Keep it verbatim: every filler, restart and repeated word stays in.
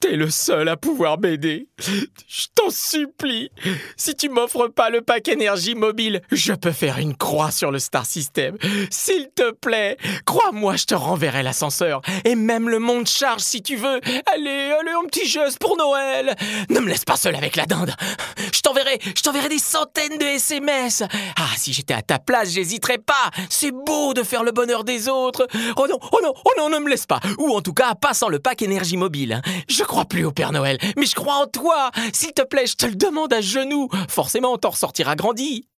T'es le seul à pouvoir m'aider. Je t'en supplie. Si tu m'offres pas le pack énergie mobile, je peux faire une croix sur le Star System. S'il te plaît, crois-moi, je te renverrai l'ascenseur. Et même le monte charge si tu veux. Allez, allez, un petit geste pour Noël. Ne me laisse pas seul avec la dinde. Je t'enverrai, je t'enverrai des centaines de S M S. Ah, si j'étais à ta place, j'hésiterais pas. C'est beau de faire le bonheur des autres. Oh non, oh non, oh non, ne me laisse pas. Ou en tout cas, pas sans le pack énergie mobile. Je crois plus au Père Noël, mais je crois en toi. S'il te plaît, je te le demande à genoux. Forcément, t'en ressortiras grandi.